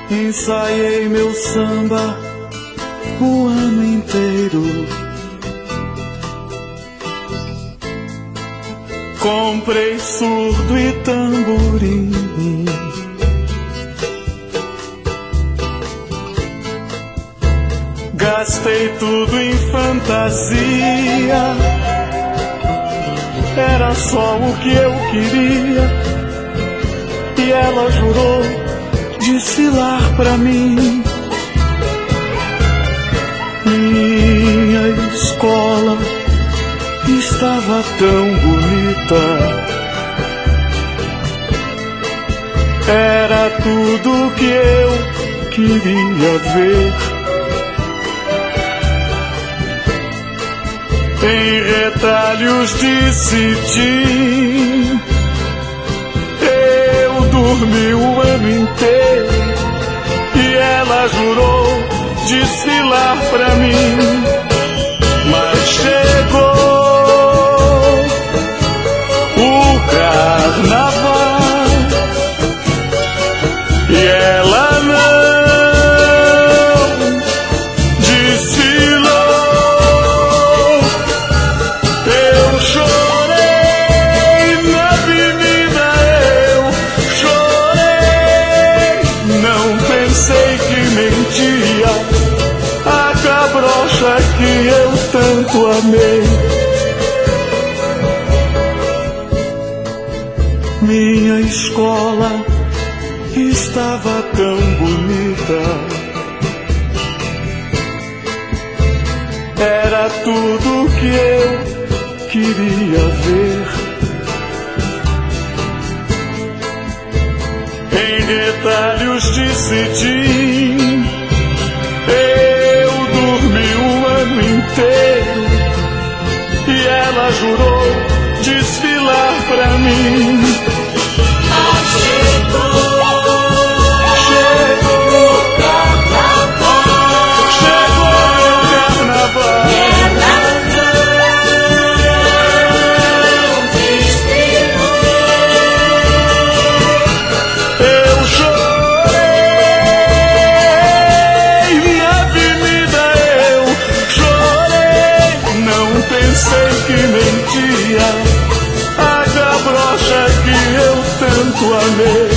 Ensaiei meu samba o ano inteiro. Comprei surdo e tamborim. Gastei tudo em fantasia. Era só o que eu queria. E ela jurou desfilar pra mim. Minha escola estava tão bonita. Era tudo que eu queria ver. Em retalhos de cetim eu dormi o ano inteiro. E ela jurou desfilar pra mim. Mas chegou o carnaval e ela não desfilou. Eu chorei na avenida, eu chorei. Não pensei que mentia a cabrocha que eu tanto amei. Minha escola estava tão bonita. Era tudo que eu queria ver. Em retalhos de cetim eu dormi o ano inteiro. E ela jurou desfilar pra mim. Pensei que mentia a cabrocha que eu tanto amei.